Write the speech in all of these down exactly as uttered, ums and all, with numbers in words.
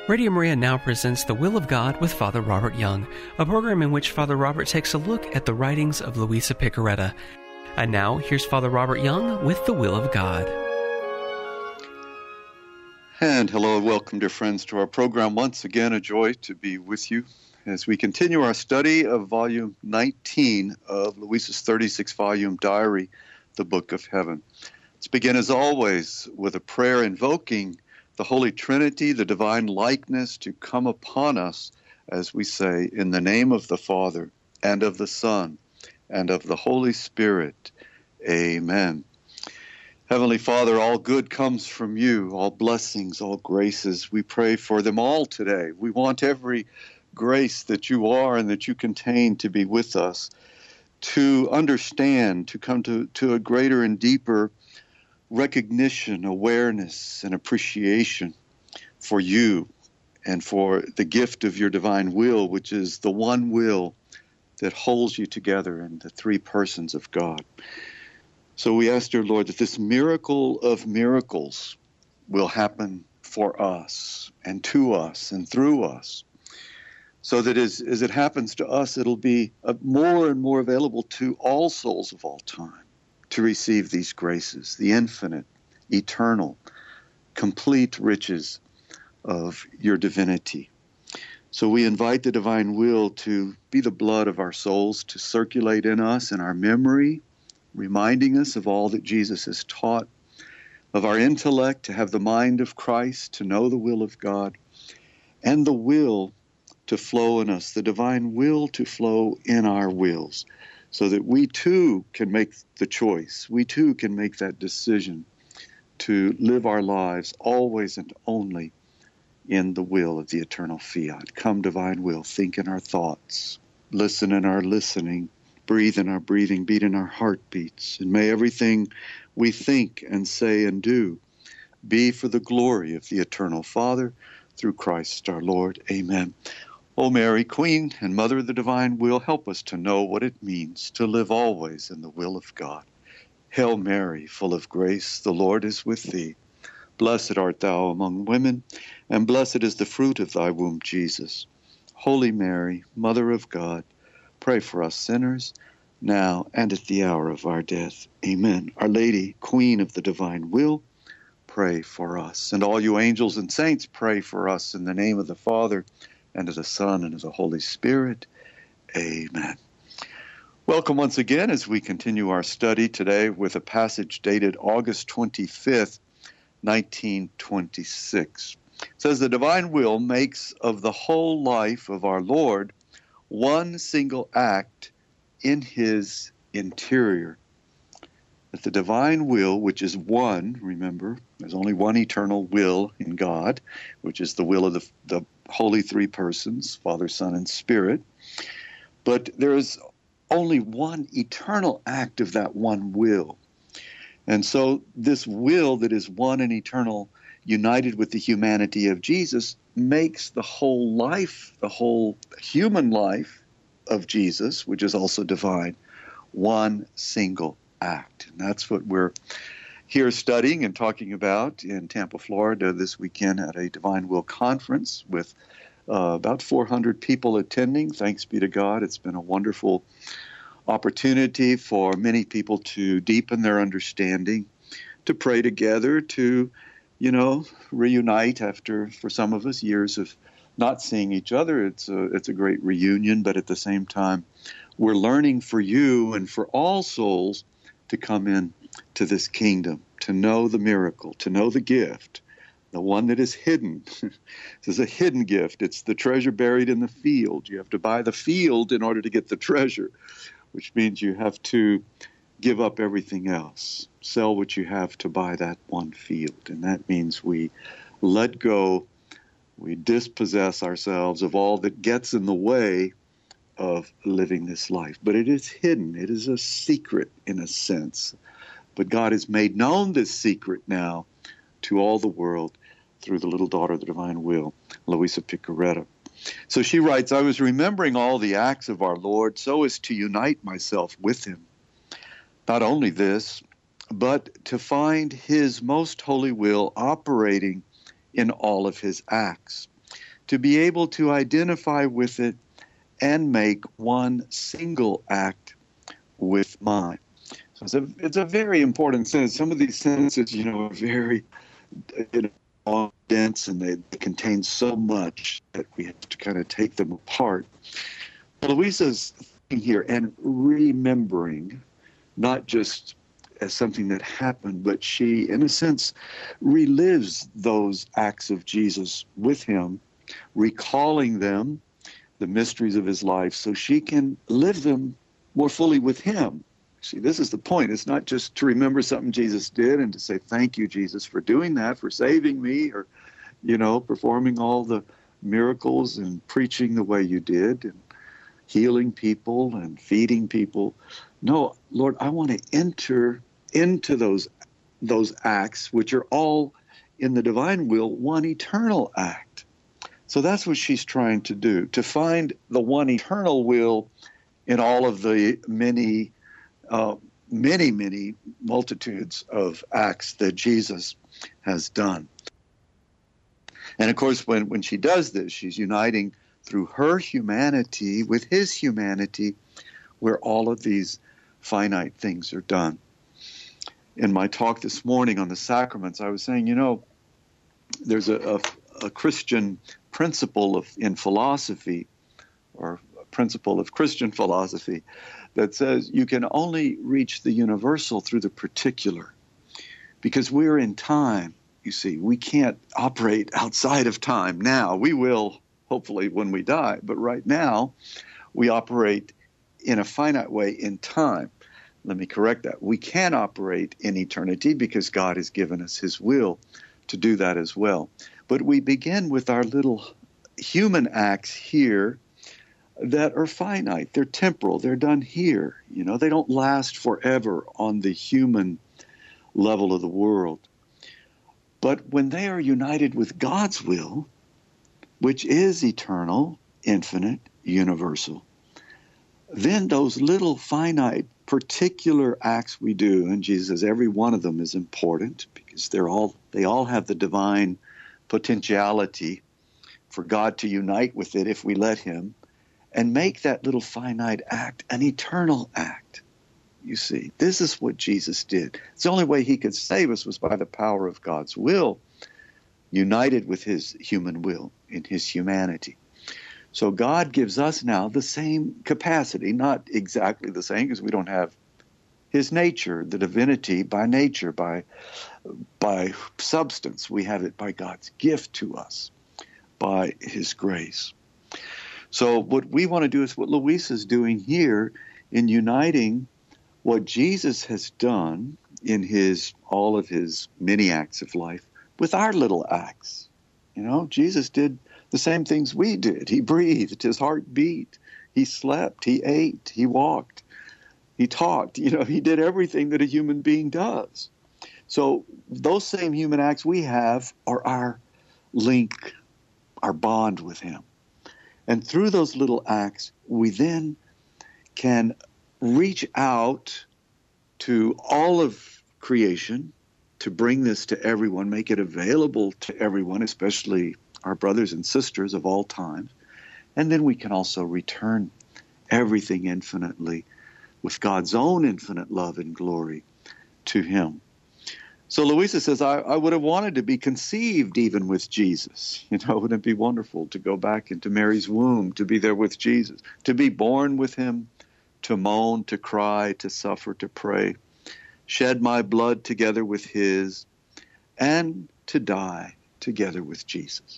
Radio Maria now presents The Will of God with Father Robert Young, a program in which Father Robert takes a look at the writings of Luisa Piccarreta. And now, here's Father Robert Young with The Will of God. And hello and welcome, dear friends, to our program. Once again, a joy to be with you as we continue our study of volume nineteen of Luisa's thirty-six volume diary, The Book of Heaven. Let's begin, as always, with a prayer invoking the Holy Trinity, the divine likeness, to come upon us, as we say, in the name of the Father, and of the Son, and of the Holy Spirit. Amen. Heavenly Father, all good comes from you, all blessings, all graces. We pray for them all today. We want every grace that you are and that you contain to be with us, to understand, to come to, to a greater and deeper recognition, awareness, and appreciation for you and for the gift of your divine will, which is the one will that holds you together in the three persons of God. So we ask, dear Lord, that this miracle of miracles will happen for us and to us and through us, so that as, as it happens to us, it'll be more and more available to all souls of all time to receive these graces, the infinite, eternal, complete riches of your divinity. So we invite the divine will to be the blood of our souls, to circulate in us in our memory, reminding us of all that Jesus has taught, of our intellect to have the mind of Christ, to know the will of God, and the will to flow in us, the divine will to flow in our wills, so that we too can make the choice, we too can make that decision to live our lives always and only in the will of the eternal fiat. Come, divine will, think in our thoughts, listen in our listening, breathe in our breathing, beat in our heartbeats, and may everything we think and say and do be for the glory of the eternal Father, through Christ our Lord. Amen. O Mary, Queen and Mother of the divine will, help us to know what it means to live always in the will of God. Hail Mary, full of grace, the Lord is with thee. Blessed art thou among women, and blessed is the fruit of thy womb, Jesus. Holy Mary, Mother of God, pray for us sinners, now and at the hour of our death. Amen. Our Lady, Queen of the divine will, pray for us. And all you angels and saints, pray for us in the name of the Father, and of the Son, and of the Holy Spirit. Amen. Welcome once again as we continue our study today with a passage dated August twenty-fifth, nineteen twenty-six. It says, the divine will makes of the whole life of our Lord one single act in his interior. That the divine will, which is one, remember, there's only one eternal will in God, which is the will of the, the Holy Three Persons, Father, Son, and Spirit. But there is only one eternal act of that one will. And so this will that is one and eternal, united with the humanity of Jesus, makes the whole life, the whole human life of Jesus, which is also divine, one single act. And that's what we're here studying and talking about in Tampa, Florida this weekend at a Divine Will Conference with uh, about four hundred people attending. Thanks be to God. It's been a wonderful opportunity for many people to deepen their understanding, to pray together, to, you know, reunite after, for some of us, years of not seeing each other. It's a, it's a great reunion, but at the same time, we're learning for you and for all souls to come in to this kingdom, to know the miracle, to know the gift, the one that is hidden. This is a hidden gift. It's the treasure buried in the field. You have to buy the field in order to get the treasure, which means you have to give up everything else, sell what you have to buy that one field. And that means we let go, we dispossess ourselves of all that gets in the way of living this life. But it is hidden. It is a secret in a sense. But God has made known this secret now to all the world through the little daughter of the divine will, Luisa Piccarreta. So she writes, I was remembering all the acts of our Lord so as to unite myself with him. Not only this, but to find his most holy will operating in all of his acts. to be able to identify with it and make one single act with mine. So it's a, it's a very important sentence. Some of these sentences, you know, are very you know, dense, and they contain so much that we have to kind of take them apart. Louisa's thinking here and remembering, not just as something that happened, but she, in a sense, relives those acts of Jesus with him, recalling them, the mysteries of his life, so she can live them more fully with him. See, this is the point. It's not just to remember something Jesus did and to say, thank you, Jesus, for doing that, for saving me, or, you know, performing all the miracles and preaching the way you did and healing people and feeding people. No, Lord, I want to enter into those those acts, which are all in the divine will, one eternal act. So that's what she's trying to do, to find the one eternal will in all of the many, uh, many, many multitudes of acts that Jesus has done. And of course, when, when she does this, she's uniting through her humanity with his humanity, where all of these finite things are done. In my talk this morning on the sacraments, I was saying, you know, there's a, a, a Christian principle of in philosophy, or a principle of Christian philosophy, that says you can only reach the universal through the particular, because we're in time. You see, we can't operate outside of time now. We will, hopefully, when we die, but right now we operate in a finite way in time. Let me correct that. We can operate in eternity because God has given us his will to do that as well. But we begin with our little human acts here that are finite. They're temporal. They're done here. You know, they don't last forever on the human level of the world. But when they are united with God's will, which is eternal, infinite, universal, then those little finite particular acts we do, and Jesus says every one of them is important because they're all they all have the divine potentiality for God to unite with it if we let him, and make that little finite act an eternal act. You see, this is what Jesus did. It's the only way he could save us was by the power of God's will, united with his human will in his humanity. So God gives us now the same capacity, not exactly the same because we don't have his nature, the divinity by nature, by, by substance. We have it by God's gift to us, by his grace. So what we want to do is what Louisa is doing here in uniting what Jesus has done in his all of his many acts of life with our little acts. You know, Jesus did the same things we did. He breathed, his heart beat, he slept, he ate, he walked, he talked. You know, he did everything that a human being does. So those same human acts we have are our link, our bond with him. And through those little acts, we then can reach out to all of creation to bring this to everyone, make it available to everyone, especially our brothers and sisters of all times. And then we can also return everything infinitely with God's own infinite love and glory to him. So Louisa says, I, I would have wanted to be conceived even with Jesus. You know, wouldn't it be wonderful to go back into Mary's womb, to be there with Jesus, to be born with him, to moan, to cry, to suffer, to pray, shed my blood together with his, and to die together with Jesus.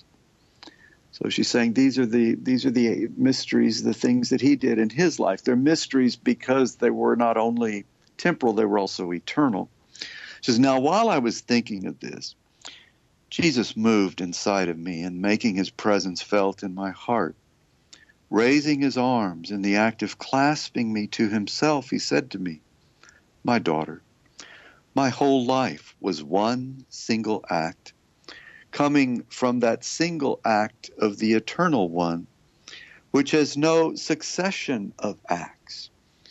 So she's saying these are the these are the mysteries, the things that he did in his life. They're mysteries because they were not only temporal, they were also eternal. She says, now while I was thinking of this, Jesus moved inside of me and making his presence felt in my heart. Raising his arms in the act of clasping me to himself, he said to me, my daughter, my whole life was one single act, coming from that single act of the Eternal One, which has no succession of acts.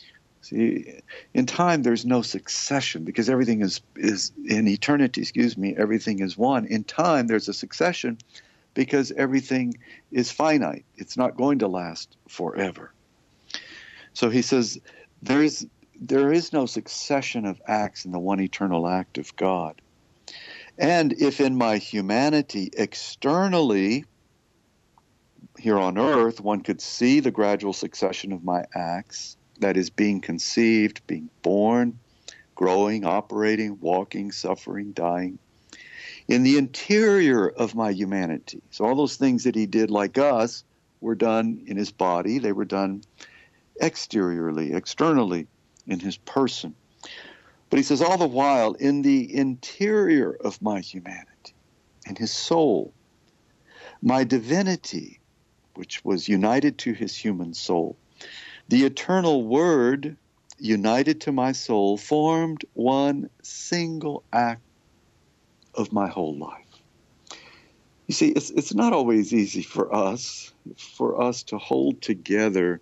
See, in time there's no succession because everything is, is in eternity, excuse me, everything is one. In time there's a succession because everything is finite. It's not going to last forever. So he says, there is, there is no succession of acts in the one eternal act of God. And if in my humanity externally, here on earth, one could see the gradual succession of my acts, that is, being conceived, being born, growing, operating, walking, suffering, dying, in the interior of my humanity. So all those things that he did like us were done in his body. They were done exteriorly, externally, in his person. But he says, all the while, in the interior of my humanity, in his soul, my divinity, which was united to his human soul, the eternal Word, united to my soul, formed one single act of my whole life. You see, it's, it's not always easy for us, for us to hold together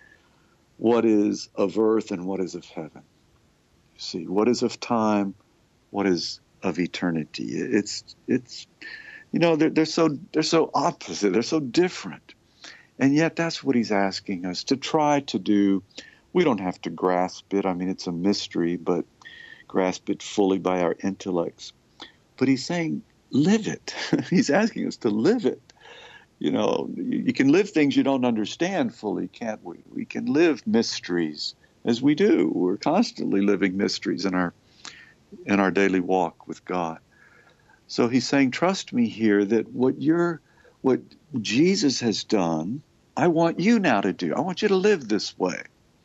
what is of earth and what is of heaven. You see, what is of time, what is of eternity. It's, it's, you know, they're, they're so, they're so opposite, they're so different. And yet that's what he's asking us to try to do. We don't have to grasp it. I mean, it's a mystery, but grasp it fully by our intellects. But he's saying, live it. He's asking us to live it. You know, you can live things you don't understand fully, can't we? We can live mysteries, as we do. We're constantly living mysteries in our in our daily walk with God. So he's saying, trust me here that what you're, what Jesus has done, I want you now to do. I want you to live this way.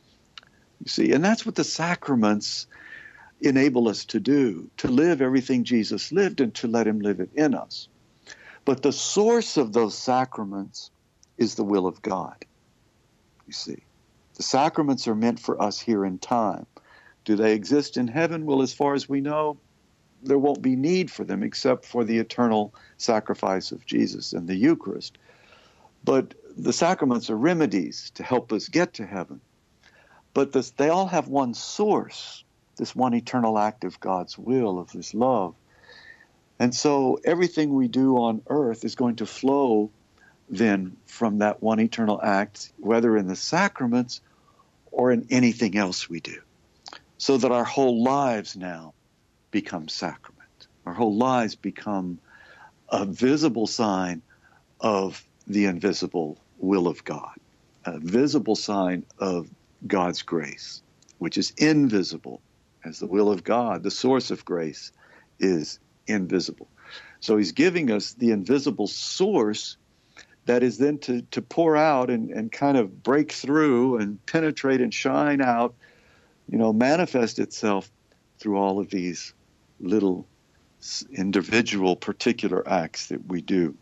You see, and that's what the sacraments enable us to do, to live everything Jesus lived and to let him live it in us. But the source of those sacraments is the will of God. You see, the sacraments are meant for us here in time. Do they exist in heaven? Well, as far as we know, there won't be need for them except for the eternal sacrifice of Jesus and the Eucharist. But the sacraments are remedies to help us get to heaven. But this, they all have one source, this one eternal act of God's will, of his love. And so everything we do on earth is going to flow then from that one eternal act, whether in the sacraments or in anything else we do, so that our whole lives now become sacrament. Our whole lives become a visible sign of the invisible will of God, a visible sign of God's grace, which is invisible, as the will of God, the source of grace, is invisible. So he's giving us the invisible source that is then to, to pour out and, and kind of break through and penetrate and shine out, you know, manifest itself through all of these little individual particular acts that we do.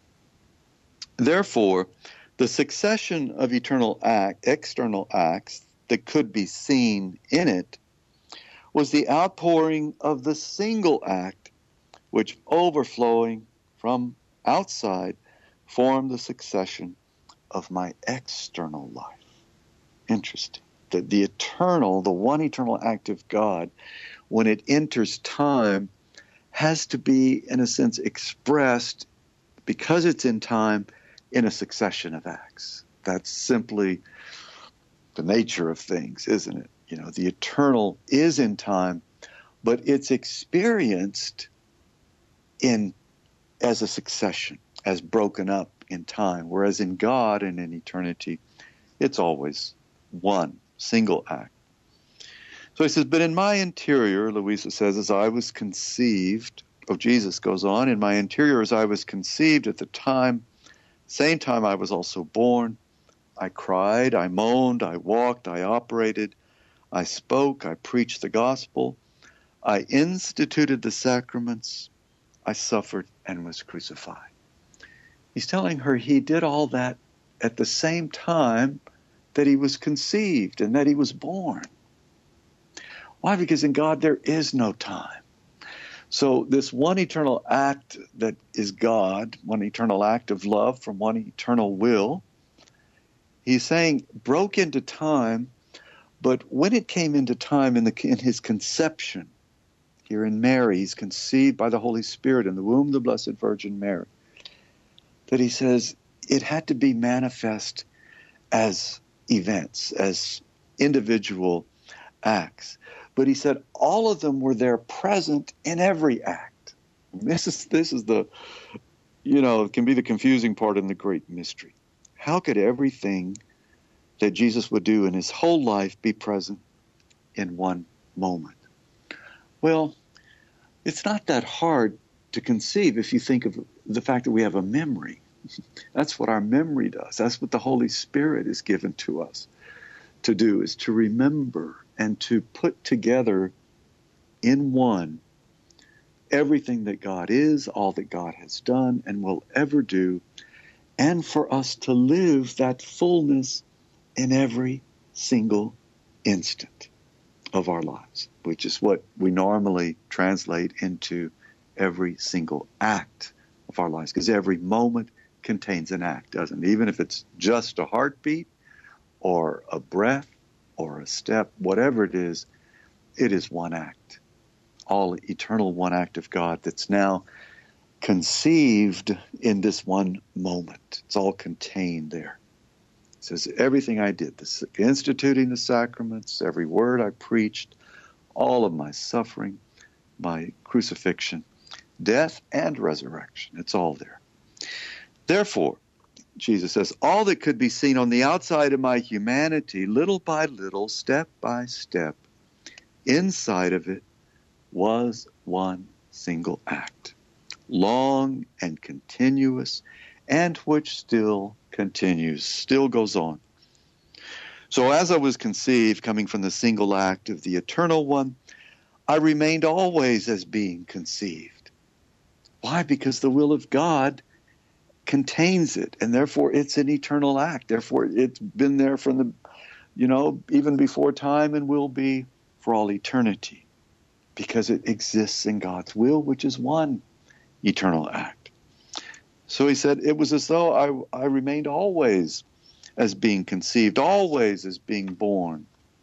Therefore, the succession of eternal act, external acts that could be seen in it was the outpouring of the single act which, overflowing from outside, formed the succession of my external life. Interesting. The, the eternal, the one eternal act of God, when it enters time, has to be, in a sense, expressed, because it's in time, in a succession of acts. That's simply the nature of things, isn't it? You know, the eternal is in time, but it's experienced in as a succession, as broken up in time, whereas in God and in eternity, it's always one single act. So he says, but in my interior, Louisa says, as I was conceived, oh, Jesus goes on, in my interior as I was conceived at the time, same time I was also born, I cried, I moaned, I walked, I operated, I spoke, I preached the gospel, I instituted the sacraments, I suffered and was crucified. He's telling her he did all that at the same time that he was conceived and that he was born. Why? Because in God there is no time. So this one eternal act that is God, one eternal act of love from one eternal will, he's saying broke into time, but when it came into time in, the, in his conception, here in Mary, he's conceived by the Holy Spirit in the womb of the Blessed Virgin Mary. that he says it had to be manifest as events, as individual acts. But he said all of them were there present in every act. This is this is the, you know, it can be the confusing part in the great mystery. How could everything that Jesus would do in his whole life be present in one moment? Well, it's not that hard to conceive if you think of the fact that we have a memory. That's what our memory does. That's what the Holy Spirit is given to us to do, is to remember and to put together in one everything that God is, all that God has done and will ever do, and for us to live that fullness in every single instant of our lives, which is what we normally translate into every single act of our lives, because every moment contains an act, doesn't it? Even if it's just a heartbeat or a breath or a step, whatever it is, it is one act, all eternal one act of God that's now conceived in this one moment. It's all contained there. It says, everything I did, the, instituting the sacraments, every word I preached, all of my suffering, my crucifixion, death and resurrection, it's all there. Therefore, Jesus says, all that could be seen on the outside of my humanity, little by little, step by step, inside of it was one single act, long and continuous, and which still continues, still goes on. So as I was conceived, coming from the single act of the Eternal One, I remained always as being conceived. Why? Because the will of God contains it, and therefore it's an eternal act. Therefore it's been there from the, you know, even before time and will be for all eternity, because it exists in God's will, which is one eternal act. So he said it was as though I, I remained always as being conceived, always as being born.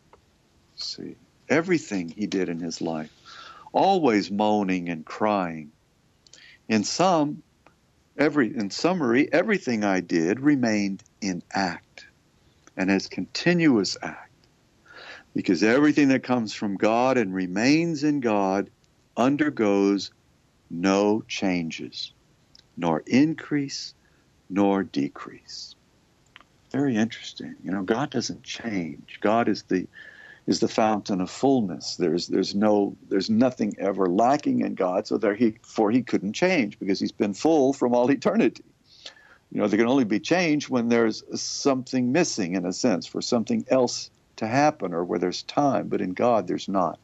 See, everything he did in his life, always moaning and crying. In some, every in summary, everything I did remained in act and as continuous act, because everything that comes from God and remains in God undergoes no changes, nor increase, nor decrease. Very interesting. You know, God doesn't change. God is the is the fountain of fullness. There's there's no there's nothing ever lacking in God, so therefore he couldn't change, because he's been full from all eternity. You know, there can only be change when there's something missing, in a sense, for something else to happen, or where there's time, but in God there's not.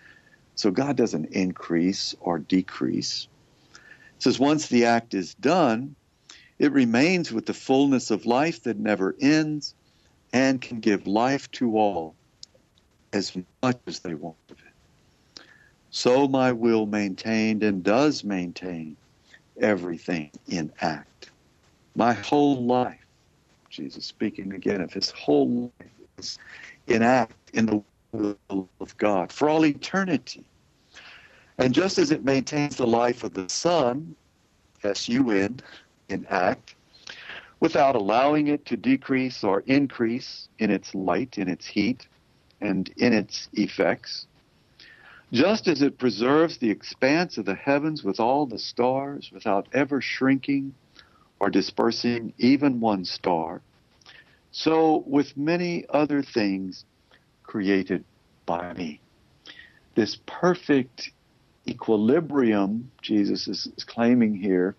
So God doesn't increase or decrease. It says once the act is done, it remains with the fullness of life that never ends and can give life to all as much as they want of it. So my will maintained and does maintain everything in act. My whole life, Jesus speaking again of his whole life, is in act in the will of God for all eternity. And just as it maintains the life of the sun, S U N, in act, without allowing it to decrease or increase in its light, in its heat, and in its effects, just as it preserves the expanse of the heavens with all the stars without ever shrinking or dispersing even one star, so with many other things created by me. This perfect equilibrium, Jesus is, is claiming here,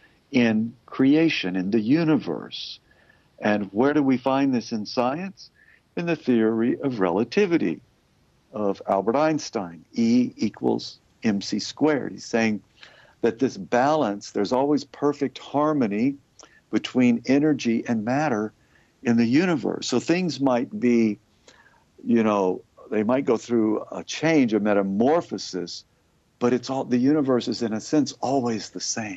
in creation, in the universe. And where do we find this in science? In the theory of relativity of Albert Einstein. E equals mc squared. He's saying that this balance, there's always perfect harmony between energy and matter in the universe. So things might be, you know, they might go through a change, a metamorphosis, but it's all, the universe is in a sense always the same.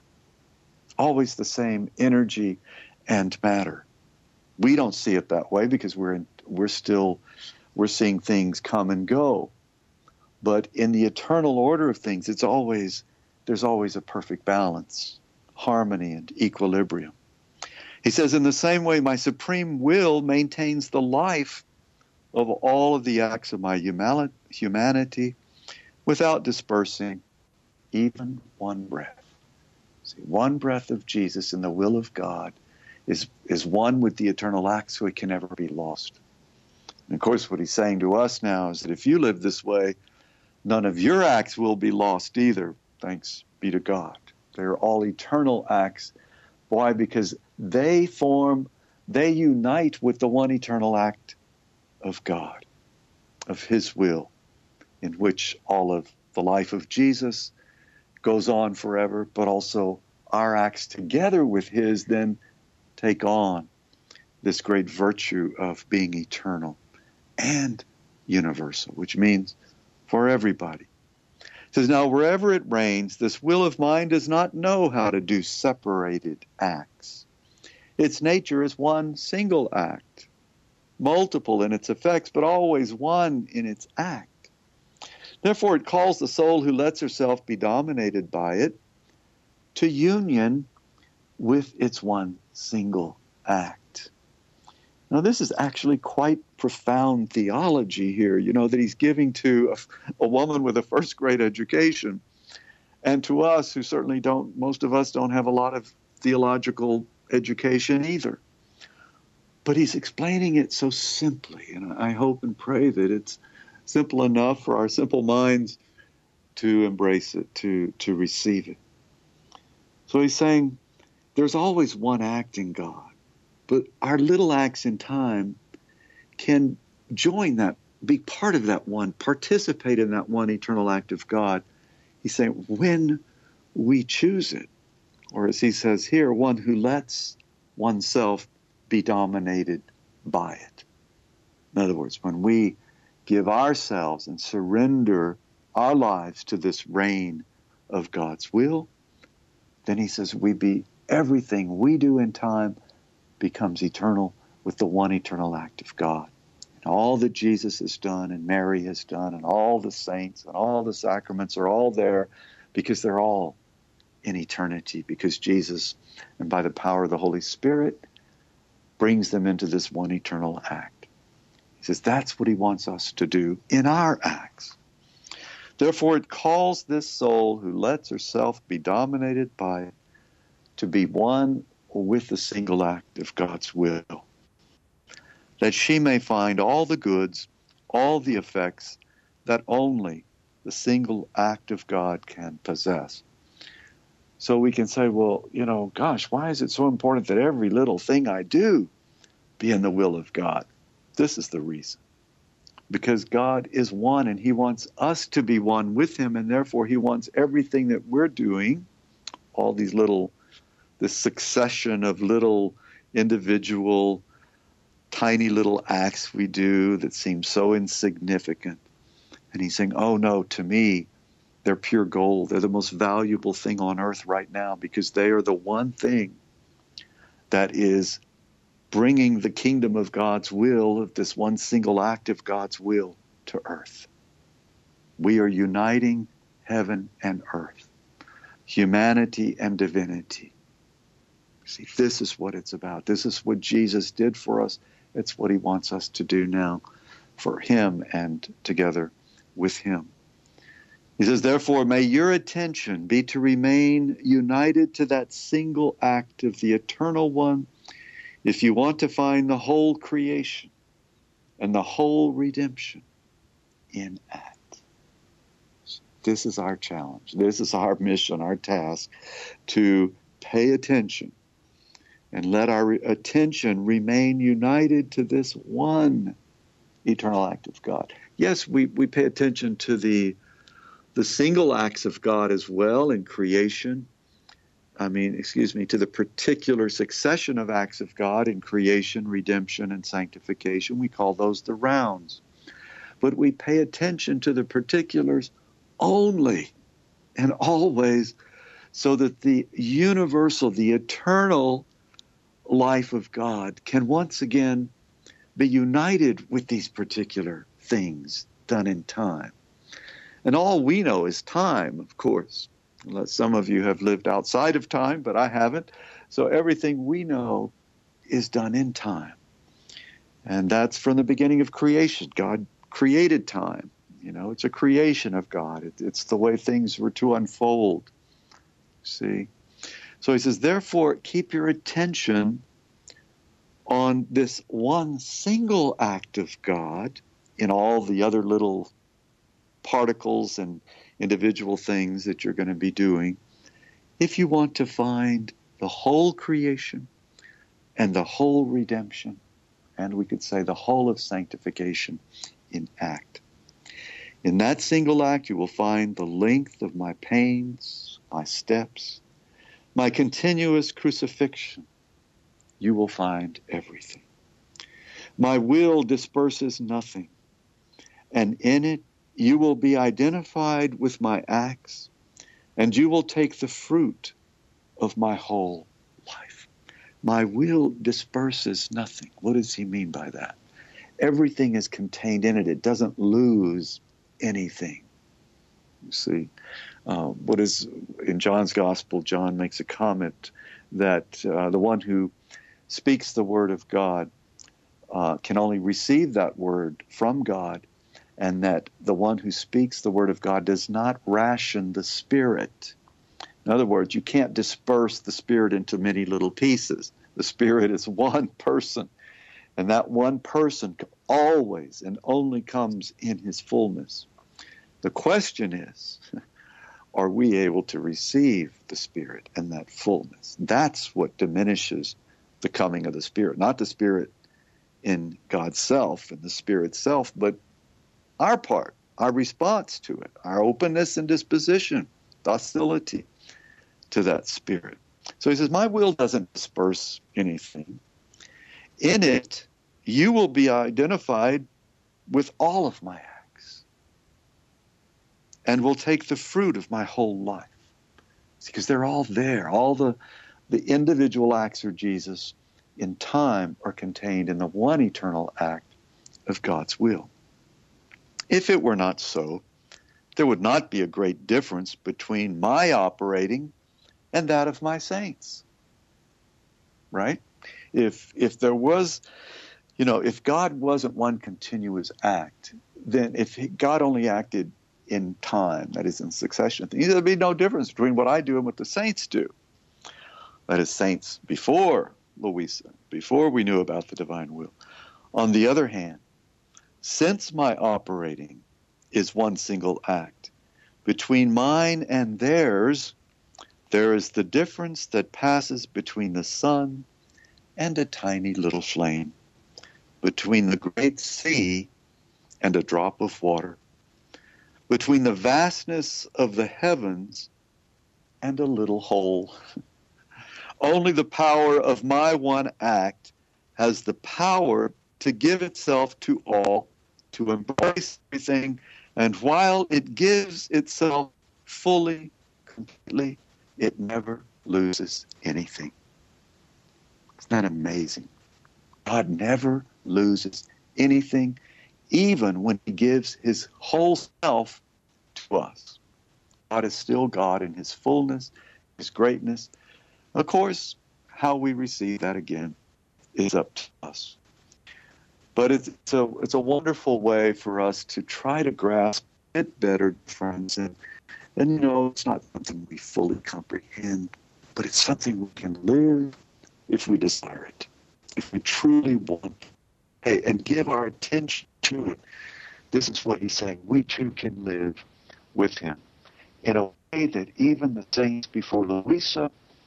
Always the same energy and matter. We don't see it that way because we're in, we're still we're seeing things come and go. But in the eternal order of things, it's always there's always a perfect balance harmony and equilibrium. He says, in the same way, my supreme will maintains the life of all of the acts of my humanity without dispersing even one breath. See, one breath of Jesus in the will of God is, is one with the eternal act, so it can never be lost. And of course, what he's saying to us now is that if you live this way, none of your acts will be lost either, thanks be to God. They're all eternal acts. Why? Because they form, they unite with the one eternal act of God, of his will, in which all of the life of Jesus goes on forever, but also our acts together with his then take on this great virtue of being eternal and universal, which means for everybody. It says, now wherever it reigns, this will of mine does not know how to do separated acts. Its nature is one single act, multiple in its effects, but always one in its act. Therefore, it calls the soul who lets herself be dominated by it to union with its one single act. Now, this is actually quite profound theology here, you know, that he's giving to a, a woman with a first-grade education, and to us who certainly don't, most of us don't have a lot of theological education either. But he's explaining it so simply, and I hope and pray that it's simple enough for our simple minds to embrace it, to, to receive it. So he's saying there's always one act in God, but our little acts in time can join that, be part of that one, participate in that one eternal act of God. He's saying when we choose it, or as he says here, one who lets oneself be dominated by it. In other words, when we give ourselves and surrender our lives to this reign of God's will, then he says we be everything we do in time becomes eternal with the one eternal act of God. And all that Jesus has done and Mary has done and all the saints and all the sacraments are all there because they're all in eternity, because Jesus, and by the power of the Holy Spirit, brings them into this one eternal act. He says that's what he wants us to do in our acts. Therefore, it calls this soul who lets herself be dominated by it to be one with the single act of God's will, that she may find all the goods, all the effects that only the single act of God can possess. So we can say, well, you know, gosh, why is it so important that every little thing I do be in the will of God? This is the reason. Because God is one, and he wants us to be one with him, and therefore he wants everything that we're doing, all these little, this succession of little individual, tiny little acts we do that seem so insignificant. And he's saying, oh no, to me, they're pure gold. They're the most valuable thing on earth right now, because they are the one thing that is bringing the kingdom of God's will, of this one single act of God's will, to earth. We are uniting heaven and earth, humanity and divinity. See, this is what it's about. This is what Jesus did for us. It's what he wants us to do now for him and together with him. He says, therefore, may your attention be to remain united to that single act of the Eternal One if you want to find the whole creation and the whole redemption in act. This is our challenge. This is our mission, our task, to pay attention and let our attention remain united to this one eternal act of God. Yes, we, we pay attention to the the single acts of God as well in creation. I mean, excuse me, to the particular succession of acts of God in creation, redemption, and sanctification. We call those the rounds. But we pay attention to the particulars only and always, so that the universal, the eternal life of God can once again be united with these particular things done in time. And all we know is time, of course. Unless some of you have lived outside of time, but I haven't. So everything we know is done in time. And that's from the beginning of creation. God created time. You know, it's a creation of God. It, it's the way things were to unfold. See? So he says, therefore, keep your attention on this one single act of God in all the other little particles and individual things that you're going to be doing, if you want to find the whole creation and the whole redemption, and we could say the whole of sanctification in act. In that single act, you will find the length of my pains, my steps, my continuous crucifixion. You will find everything. My will disperses nothing, and in it you will be identified with my acts, and you will take the fruit of my whole life. My will disperses nothing. What does he mean by that? Everything is contained in it. It doesn't lose anything. You see, uh, what is in John's Gospel, John makes a comment that uh, the one who speaks the word of God uh, can only receive that word from God, and that the one who speaks the word of God does not ration the Spirit. In other words, you can't disperse the Spirit into many little pieces. The Spirit is one person, and that one person always and only comes in his fullness. The question is, are we able to receive the Spirit and that fullness? That's what diminishes the coming of the Spirit. Not the Spirit in God's self and the Spirit self, but our part, our response to it, our openness and disposition, docility to that Spirit. So he says, my will doesn't disperse anything. In it, you will be identified with all of my acts and will take the fruit of my whole life. Because they're all there. All the, the individual acts of Jesus in time are contained in the one eternal act of God's will. If it were not so, there would not be a great difference between my operating and that of my saints. Right? If if there was, you know, if God wasn't one continuous act, then if God only acted in time, that is in succession, there would be no difference between what I do and what the saints do. That is, saints before Louisa, before we knew about the divine will. On the other hand, since my operating is one single act, between mine and theirs, there is the difference that passes between the sun and a tiny little flame, between the great sea and a drop of water, between the vastness of the heavens and a little hole. Only the power of my one act has the power to give itself to all, to embrace everything, and while it gives itself fully, completely, it never loses anything. Isn't that amazing? God never loses anything, even when he gives his whole self to us. God is still God in his fullness, his greatness. Of course, how we receive that again is up to us. But it's a, it's a wonderful way for us to try to grasp it better, friends. And, and, you know, it's not something we fully comprehend, but it's something we can live if we desire it, if we truly want it, and give our attention to it. This is what he's saying. We too can live with him in a way that even the saints before Louisa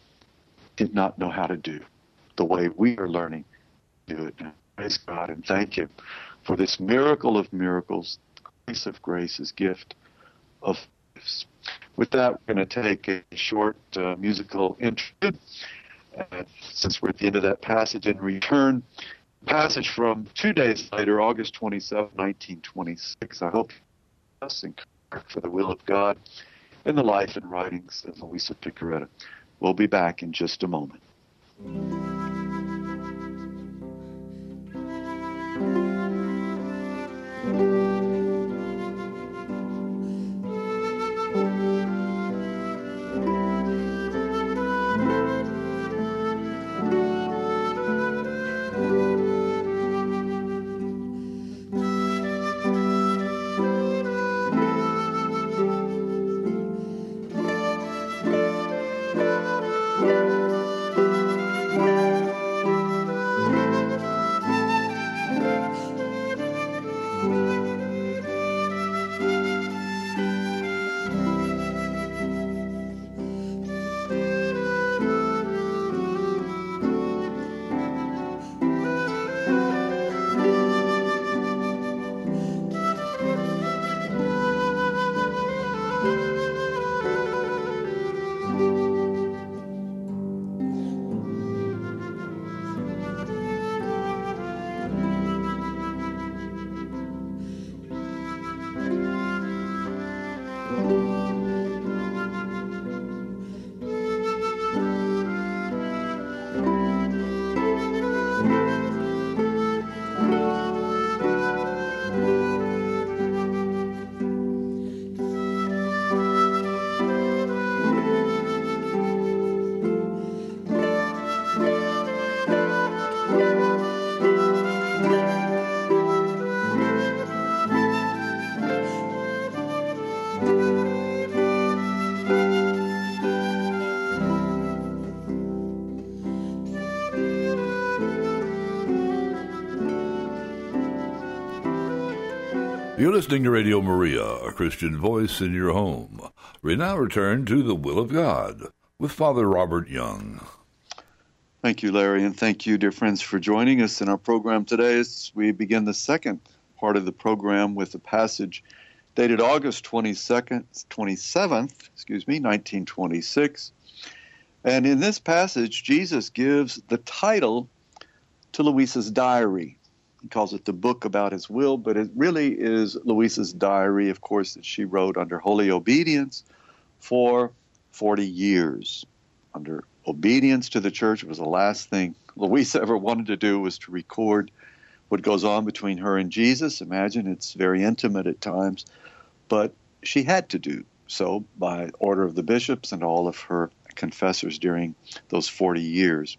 did not know how to do, the way we are learning to do it now. Praise God and thank him for this miracle of miracles, grace of grace, his gift of gifts. With that, we're going to take a short uh, musical interlude. Uh, since we're at the end of that passage, and return passage from two days later, August twenty-seventh, nineteen twenty-six. I hope us encouraged for the will of God in the life and writings of Louisa Piccarreta. We'll be back in just a moment. You're listening to Radio Maria, a Christian voice in your home. We now return to the Will of God with Father Robert Young. Thank you, Larry, and thank you, dear friends, for joining us in our program today as we begin the second part of the program with a passage dated August twenty-second, twenty-seventh, excuse me, nineteen twenty-six. And in this passage, Jesus gives the title to Luisa's diary. He calls it the book about his will, but it really is Luisa's diary, of course, that she wrote under holy obedience for forty years. Under obedience to the church, it was the last thing Luisa ever wanted to do, was to record what goes on between her and Jesus. Imagine, it's very intimate at times, but she had to do so by order of the bishops and all of her confessors during those forty years.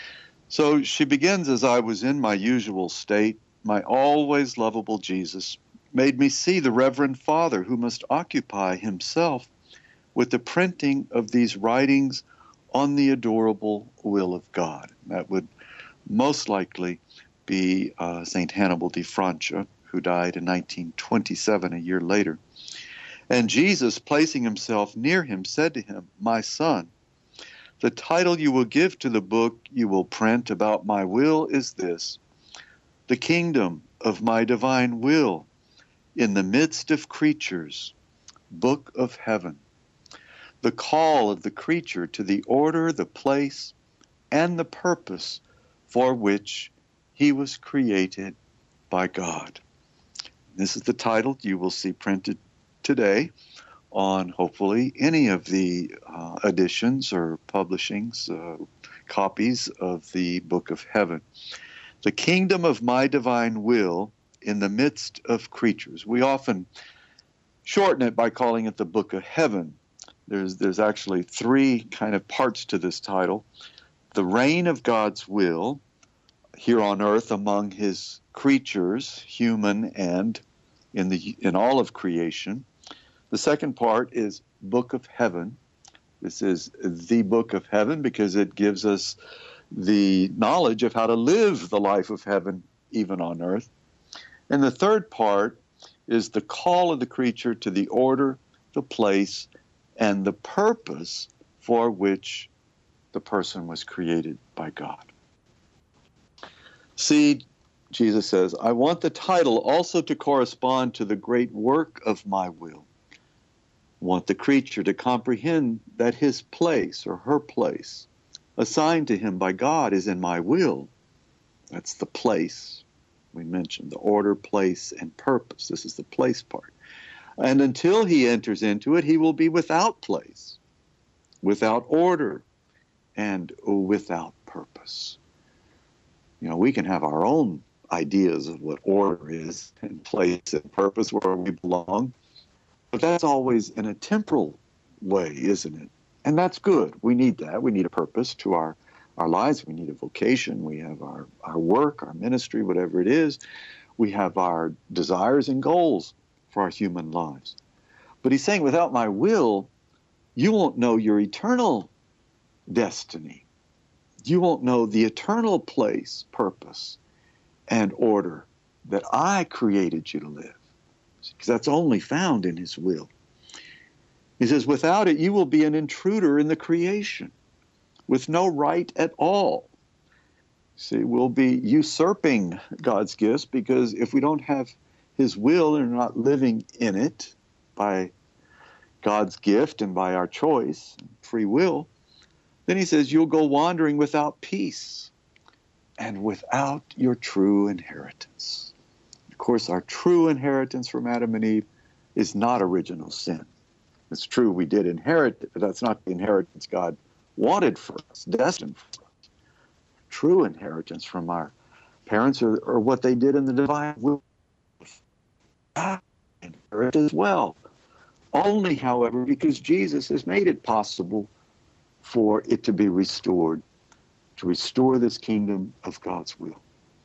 So she begins, as I was in my usual state, my always lovable Jesus made me see the Reverend Father who must occupy himself with the printing of these writings on the adorable will of God. That would most likely be uh, Saint Hannibal de Francia, who died in nineteen twenty-seven, a year later. And Jesus, placing himself near him, said to him, "My son, the title you will give to the book you will print about my will is this: the kingdom of my divine will in the midst of creatures, book of heaven. The call of the creature to the order, the place, and the purpose for which he was created by God." This is the title you will see printed today on hopefully any of the uh, editions or publishings, uh, copies of the Book of Heaven. The kingdom of my divine will in the midst of creatures. We often shorten it by calling it the Book of Heaven. There's, there's actually three kind of parts to this title. The reign of God's will here on earth among his creatures, human and in the in all of creation. The second part is Book of Heaven. This is the Book of Heaven because it gives us the knowledge of how to live the life of heaven even on earth. And the third part is the call of the creature to the order, the place, and the purpose for which the person was created by God. See, Jesus says, I want the title also to correspond to the great work of my will. I want the creature to comprehend that his place or her place assigned to him by God is in my will. That's the place we mentioned, the order, place, and purpose. This is the place part. And until he enters into it, he will be without place, without order, and without purpose. You know, we can have our own ideas of what order is and place and purpose where we belong, but that's always in a temporal way, isn't it? And that's good. We need that. We need a purpose to our, our lives. We need a vocation. We have our, our work, our ministry, whatever it is. We have our desires and goals for our human lives. But he's saying, without my will, you won't know your eternal destiny. You won't know the eternal place, purpose, and order that I created you to live. Because that's only found in his will. He says, without it, you will be an intruder in the creation with no right at all. See, we'll be usurping God's gifts because if we don't have his will and are not living in it by God's gift and by our choice, free will, then he says you'll go wandering without peace and without your true inheritance. Of course, our true inheritance from Adam and Eve is not original sin. It's true we did inherit it, but that's not the inheritance God wanted for us, destined for us. True inheritance from our parents or, or what they did in the divine will. God inherit as well. Only, however, because Jesus has made it possible for it to be restored, to restore this kingdom of God's will.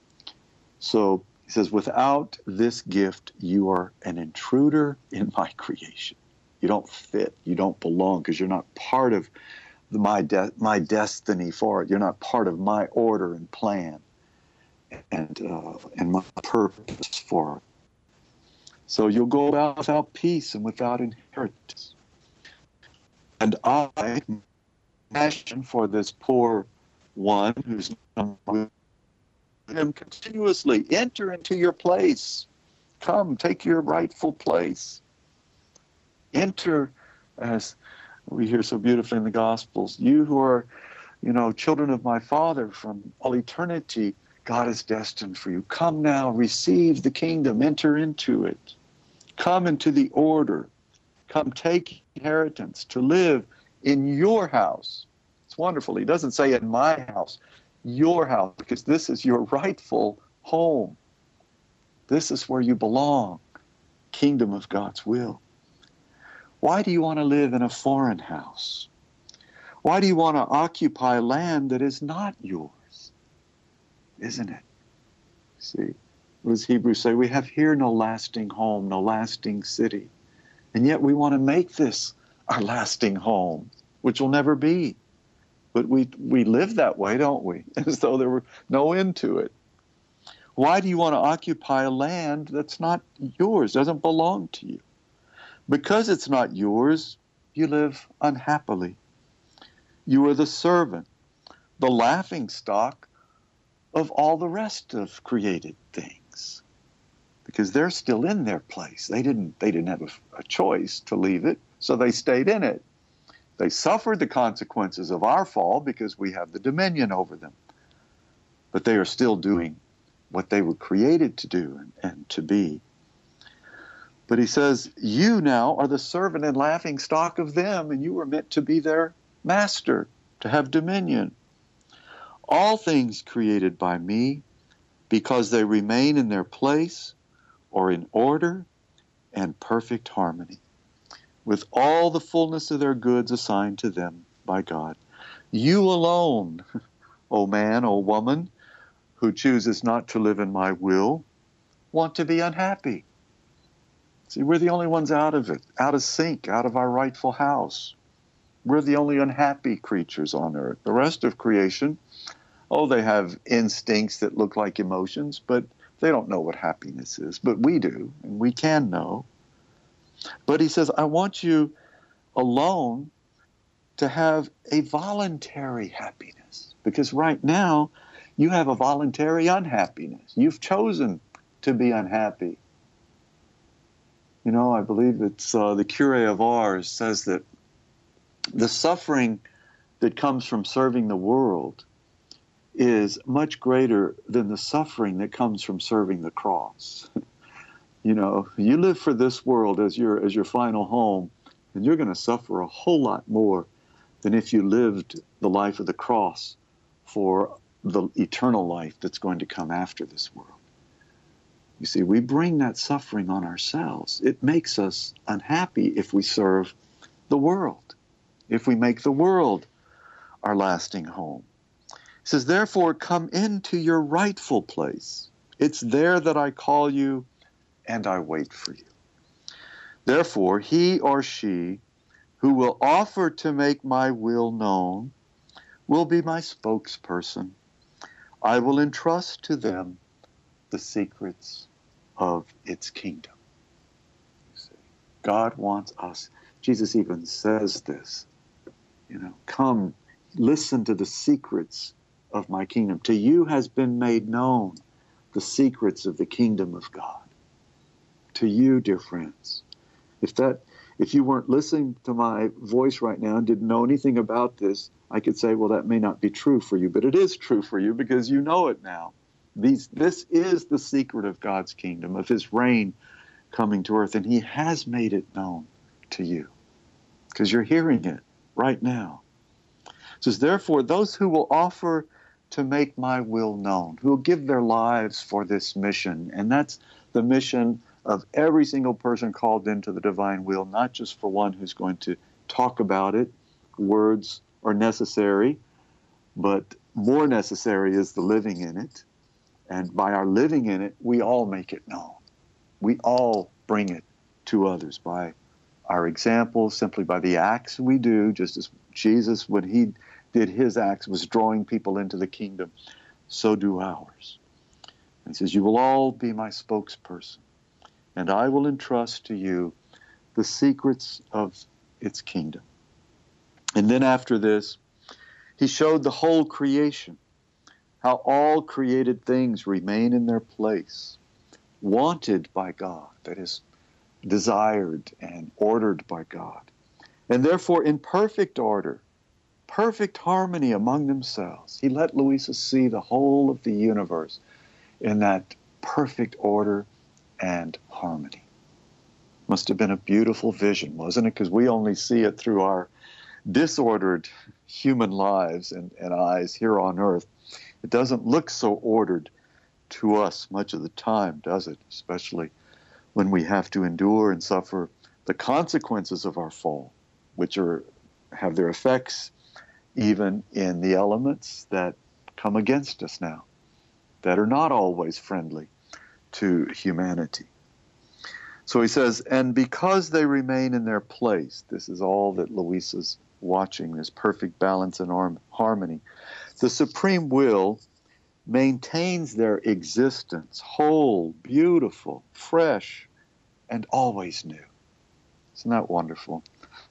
So he says, without this gift, you are an intruder in my creation. You don't fit, you don't belong, because you're not part of the, my, de- my destiny for it. You're not part of my order and plan and, uh, and my purpose for it. So you'll go about without peace and without inheritance. And I, passion for this poor one who's not with him continuously, enter into your place. Come, take your rightful place. Enter, as we hear so beautifully in the Gospels, you who are, you know, children of my Father from all eternity, God is destined for you. Come now, receive the kingdom, enter into it. Come into the order. Come take inheritance to live in your house. It's wonderful. He doesn't say in my house, your house, because this is your rightful home. This is where you belong. Kingdom of God's will. Why do you want to live in a foreign house? Why do you want to occupy land that is not yours? Isn't it? See, what does Hebrews say? We have here no lasting home, no lasting city. And yet we want to make this our lasting home, which will never be. But we, we live that way, don't we? As though there were no end to it. Why do you want to occupy a land that's not yours, doesn't belong to you? Because it's not yours, you live unhappily. You are the servant, the laughing stock of all the rest of created things. Because they're still in their place. They didn't, they didn't have a, a choice to leave it, so they stayed in it. They suffered the consequences of our fall because we have the dominion over them. But they are still doing what they were created to do and, and to be. But he says, you now are the servant and laughing stock of them, and you were meant to be their master, to have dominion. All things created by me, because they remain in their place or in order and perfect harmony, with all the fullness of their goods assigned to them by God. You alone, O man, O woman, who chooses not to live in my will, want to be unhappy. See, we're the only ones out of it, out of sync, out of our rightful house. We're the only unhappy creatures on earth. The rest of creation, oh, they have instincts that look like emotions, but they don't know what happiness is. But we do, and we can know. But he says, I want you alone to have a voluntary happiness. Because right now, you have a voluntary unhappiness. You've chosen to be unhappy. You know, I believe it's uh, the Curé of Ars says that the suffering that comes from serving the world is much greater than the suffering that comes from serving the cross. You know, you live for this world as your as your final home, and you're going to suffer a whole lot more than if you lived the life of the cross for the eternal life that's going to come after this world. You see, we bring that suffering on ourselves. It makes us unhappy if we serve the world, if we make the world our lasting home. He says, therefore, come into your rightful place. It's there that I call you, and I wait for you. Therefore, he or she who will offer to make my will known will be my spokesperson. I will entrust to them the secrets of its kingdom. You see, God wants us. Jesus even says this, you know, come, listen to the secrets of my kingdom. To you has been made known the secrets of the kingdom of God. To you, dear friends. If that, if you weren't listening to my voice right now and didn't know anything about this, I could say, well, that may not be true for you, but it is true for you because you know it now. These, this is the secret of God's kingdom, of his reign coming to earth, and he has made it known to you because you're hearing it right now. It says, therefore, those who will offer to make my will known, who will give their lives for this mission, and that's the mission of every single person called into the divine will, not just for one who's going to talk about it. Words are necessary, but more necessary is the living in it. And by our living in it, we all make it known. We all bring it to others by our examples, simply by the acts we do, just as Jesus, when he did his acts, was drawing people into the kingdom, so do ours. And he says, you will all be my spokesperson. and I will entrust to you the secrets of its kingdom. And then after this, he showed the whole creation, how all created things remain in their place, wanted by God, that is, desired and ordered by God, and therefore in perfect order, perfect harmony among themselves. He let Louisa see the whole of the universe in that perfect order and harmony. Must have been a beautiful vision, wasn't it? Because we only see it through our disordered human lives and, and eyes here on earth. It doesn't look so ordered to us much of the time, does it? Especially when we have to endure and suffer the consequences of our fall, which are have their effects even in the elements that come against us now, that are not always friendly to humanity. So he says, and because they remain in their place, this is all that Louisa's watching, this perfect balance and harmony, the supreme will maintains their existence whole, beautiful, fresh, and always new. Isn't that wonderful?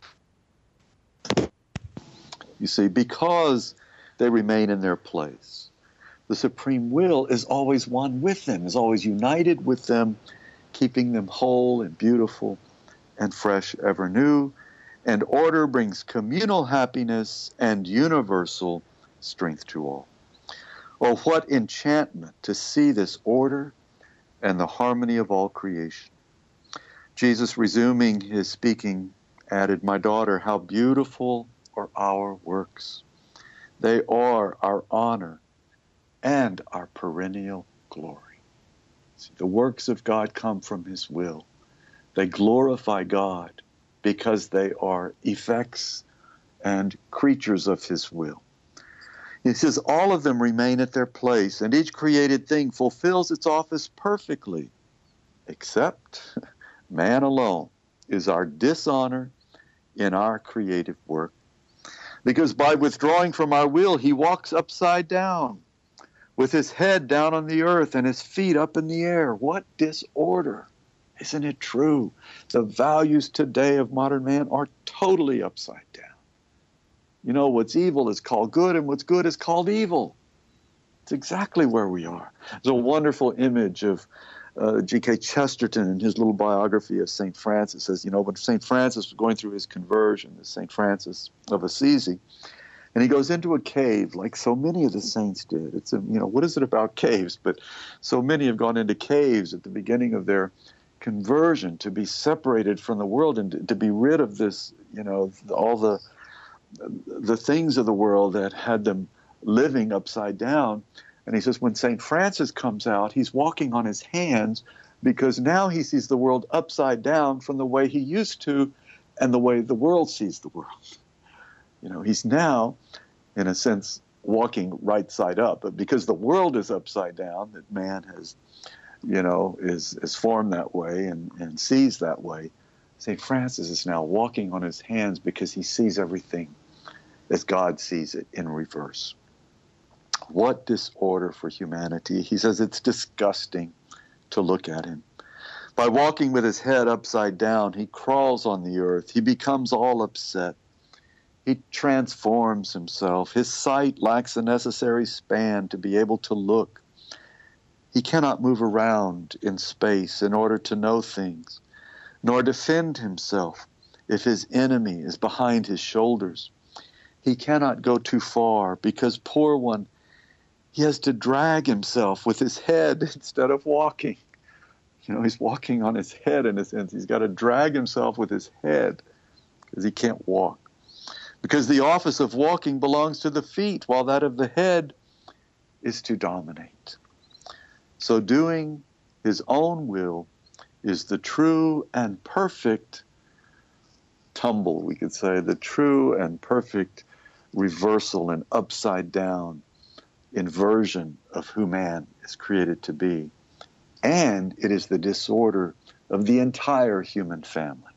You see, because they remain in their place, the supreme will is always one with them, is always united with them, keeping them whole and beautiful and fresh, ever new. And order brings communal happiness and universal strength to all. Oh, what enchantment to see this order and the harmony of all creation. Jesus, resuming his speaking, added, "My daughter, how beautiful are our works. They are our honor and our perennial glory." See, the works of God come from his will. They glorify God because they are effects and creatures of his will. He says all of them remain at their place, and each created thing fulfills its office perfectly, except man alone is our dishonor in our creative work. Because by withdrawing from our will, he walks upside down, with his head down on the earth and his feet up in the air. What disorder! Isn't it true? The values today of modern man are totally upside down. You know, what's evil is called good, and what's good is called evil. It's exactly where we are. There's a wonderful image of uh, G K Chesterton in his little biography of Saint Francis. Says, you know, when Saint Francis was going through his conversion, as Saint Francis of Assisi, and he goes into a cave like so many of the saints did. It's a, you know, what is it about caves? But so many have gone into caves at the beginning of their conversion to be separated from the world and to, to be rid of this, you know, all the the things of the world that had them living upside down. And he says when Saint Francis comes out, he's walking on his hands because now he sees the world upside down from the way he used to and the way the world sees the world. You know, he's now, in a sense, walking right side up. But because the world is upside down, that man has, you know, is, is formed that way and, and sees that way, Saint Francis is now walking on his hands because he sees everything as God sees it in reverse. What disorder for humanity. He says it's disgusting to look at him. By walking with his head upside down, he crawls on the earth. He becomes all upset. He transforms himself. His sight lacks the necessary span to be able to look. He cannot move around in space in order to know things, nor defend himself if his enemy is behind his shoulders. He cannot go too far because, poor one, he has to drag himself with his head instead of walking. You know, he's walking on his head in a sense. He's got to drag himself with his head because he can't walk. Because the office of walking belongs to the feet, while that of the head is to dominate. So doing his own will is the true and perfect tumble, we could say, the true and perfect reversal and upside down inversion of who man is created to be. And it is the disorder of the entire human family.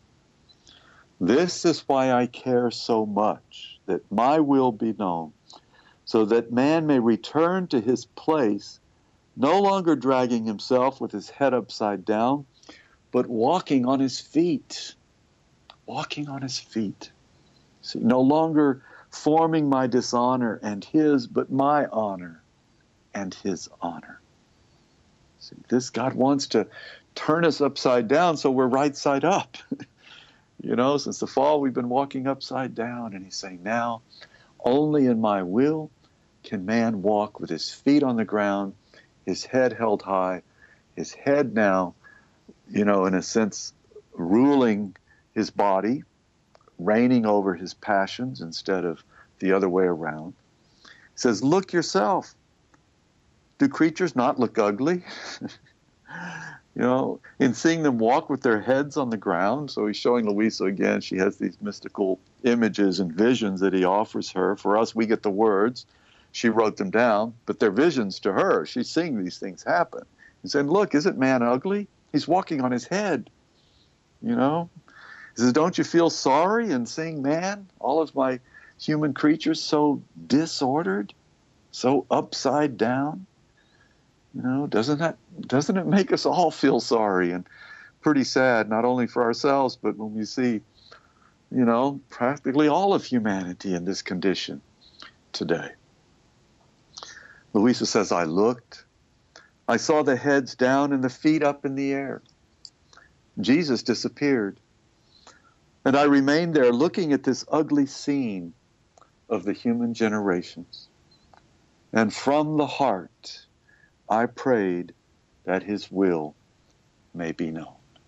This is why I care so much that my will be known, so that man may return to his place, no longer dragging himself with his head upside down, but walking on his feet. Walking on his feet. See, no longer forming my dishonor and his, but my honor and his honor. See, this God wants to turn us upside down so we're right side up. You know, since the fall, we've been walking upside down, and he's saying, now, only in my will can man walk with his feet on the ground, his head held high, his head now, you know, in a sense, ruling his body, reigning over his passions instead of the other way around. He says, look yourself. Do creatures not look ugly? You know, in seeing them walk with their heads on the ground. So he's showing Louisa again. She has these mystical images and visions that he offers her. For us, we get the words. She wrote them down, but they're visions to her. She's seeing these things happen. He said, look, isn't man ugly? He's walking on his head. You know? He says, don't you feel sorry in seeing man, all of my human creatures, so disordered, so upside down? You know, doesn't that doesn't it make us all feel sorry and pretty sad, not only for ourselves, but when we see, you know, practically all of humanity in this condition today? Louisa says, I looked. I saw the heads down and the feet up in the air. Jesus disappeared. And I remained there looking at this ugly scene of the human generations. And from the heart, I prayed that his will may be known.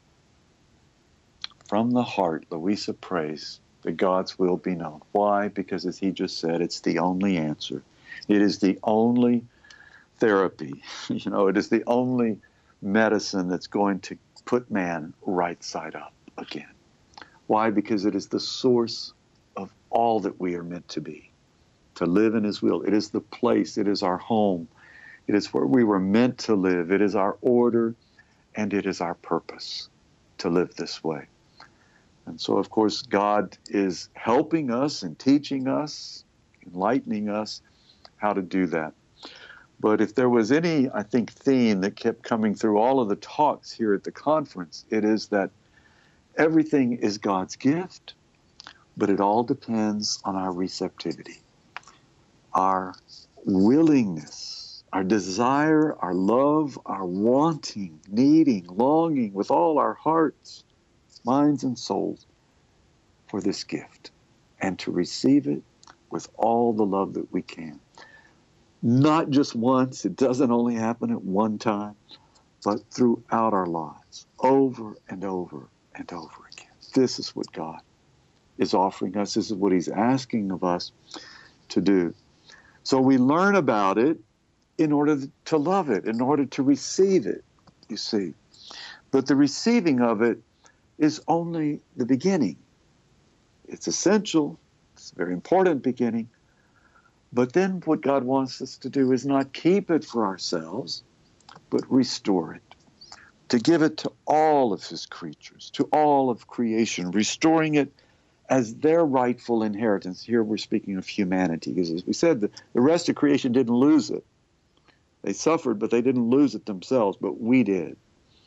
From the heart, Louisa prays that God's will be known. Why? Because as he just said, it's the only answer. It is the only therapy. You know, it is the only medicine that's going to put man right side up again. Why? Because it is the source of all that we are meant to be, to live in his will. It is the place. It is our home. It is where we were meant to live. It is our order, and it is our purpose to live this way. And so, of course, God is helping us and teaching us, enlightening us how to do that. But if there was any, I think, theme that kept coming through all of the talks here at the conference, it is that everything is God's gift, but it all depends on our receptivity, our willingness, our desire, our love, our wanting, needing, longing with all our hearts, minds, and souls for this gift, and to receive it with all the love that we can. Not just once, it doesn't only happen at one time, but throughout our lives, over and over and over again. This is what God is offering us. This is what he's asking of us to do. So we learn about it in order to love it, in order to receive it, you see. But the receiving of it is only the beginning. It's essential. It's a very important beginning. But then what God wants us to do is not keep it for ourselves, but restore it, to give it to all of his creatures, to all of creation, restoring it as their rightful inheritance. Here we're speaking of humanity, because as we said, the, the rest of creation didn't lose it. They suffered, but they didn't lose it themselves, but we did.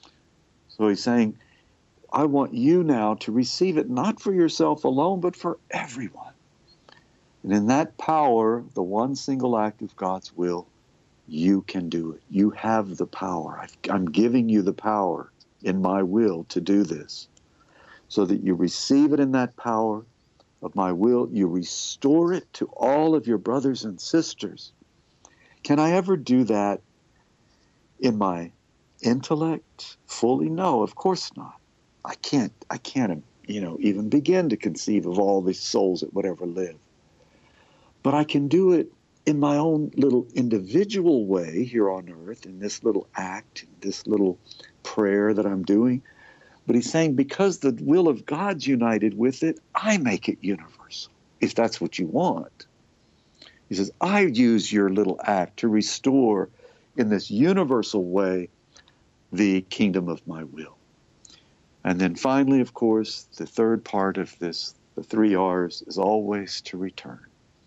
So he's saying, I want you now to receive it, not for yourself alone, but for everyone. And in that power, the one single act of God's will, you can do it. You have the power. I've, I'm giving you the power in my will to do this, so that you receive it in that power of my will. You restore it to all of your brothers and sisters. Can I ever do that in my intellect fully? No, of course not. I can't, I can't, you know, even begin to conceive of all these souls that would ever live. But I can do it in my own little individual way here on earth, in this little act, this little prayer that I'm doing. But he's saying, because the will of God's united with it, I make it universal, if that's what you want. He says, I use your little act to restore in this universal way the kingdom of my will. And then finally, of course, the third part of this, the three R's, is always to return,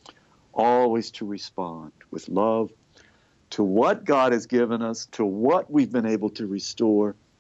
always to respond with love to what God has given us, to what we've been able to restore,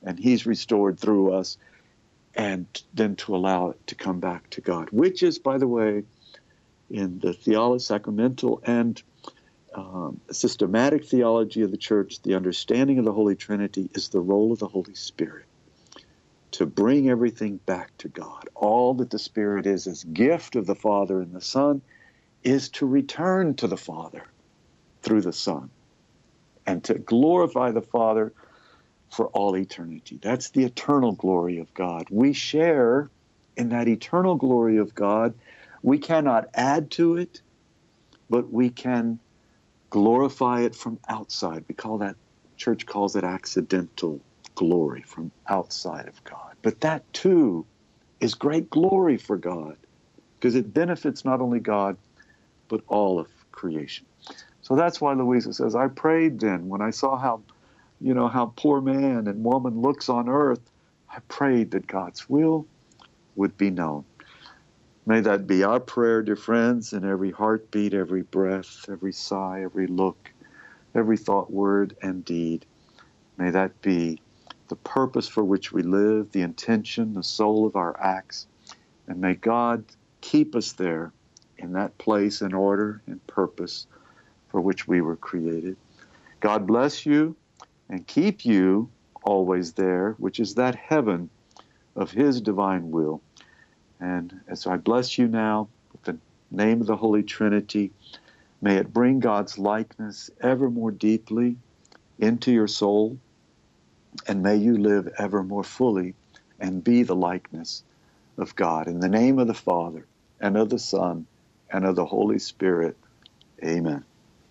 and he's restored through us, and then to allow it to come back to God, which is, by the way, in the theology, sacramental and um, systematic theology of the church, the understanding of the Holy Trinity is the role of the Holy Spirit to bring everything back to God. All that the Spirit is as gift of the Father and the Son is to return to the Father through the Son and to glorify the Father for all eternity. That's the eternal glory of God. We share in that eternal glory of God. We cannot add to it, but we can glorify it from outside. We call that, church calls it accidental glory from outside of God. But that too is great glory for God because it benefits not only God, but all of creation. So that's why Louisa says, I prayed then when I saw how, you know, how poor man and woman looks on earth, I prayed that God's will would be known. May that be our prayer, dear friends, in every heartbeat, every breath, every sigh, every look, every thought, word, and deed. May that be the purpose for which we live, the intention, the soul of our acts. And may God keep us there in that place and order and purpose for which we were created. God bless you and keep you always there, which is that heaven of his divine will. And as I bless you now with the name of the Holy Trinity, may it bring God's likeness ever more deeply into your soul, and may you live ever more fully and be the likeness of God. In the name of the Father, and of the Son, and of the Holy Spirit, amen.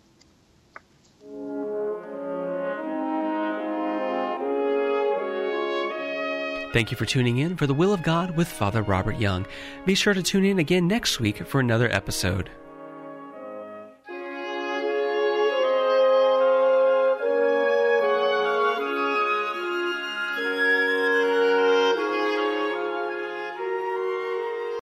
Thank you for tuning in for The Will of God with Father Robert Young. Be sure to tune in again next week for another episode.